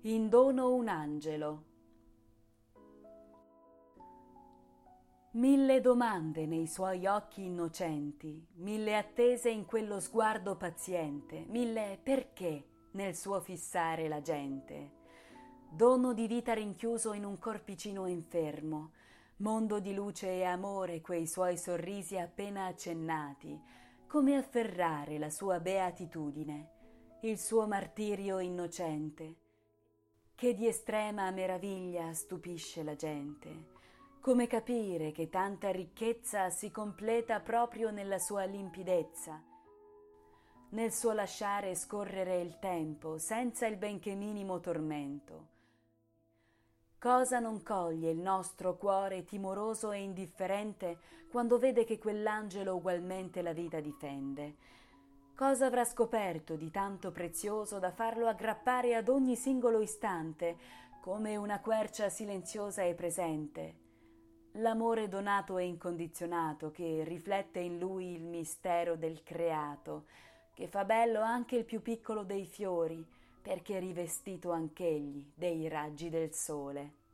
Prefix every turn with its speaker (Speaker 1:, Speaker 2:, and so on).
Speaker 1: In dono un angelo. 1000 domande nei suoi occhi innocenti, 1000 attese in quello sguardo paziente, 1000 perché nel suo fissare la gente. Dono di vita rinchiuso in un corpicino infermo, mondo di luce e amore quei suoi sorrisi appena accennati, come afferrare la sua beatitudine, il suo martirio innocente, che di estrema meraviglia stupisce la gente. Come capire che tanta ricchezza si completa proprio nella sua limpidezza, nel suo lasciare scorrere il tempo senza il benché minimo tormento. Cosa non coglie il nostro cuore timoroso e indifferente quando vede che quell'angelo ugualmente la vita difende? Cosa avrà scoperto di tanto prezioso da farlo aggrappare ad ogni singolo istante, come una quercia silenziosa e presente? L'amore donato e incondizionato che riflette in lui il mistero del creato, che fa bello anche il più piccolo dei fiori, perché è rivestito anch'egli dei raggi del sole.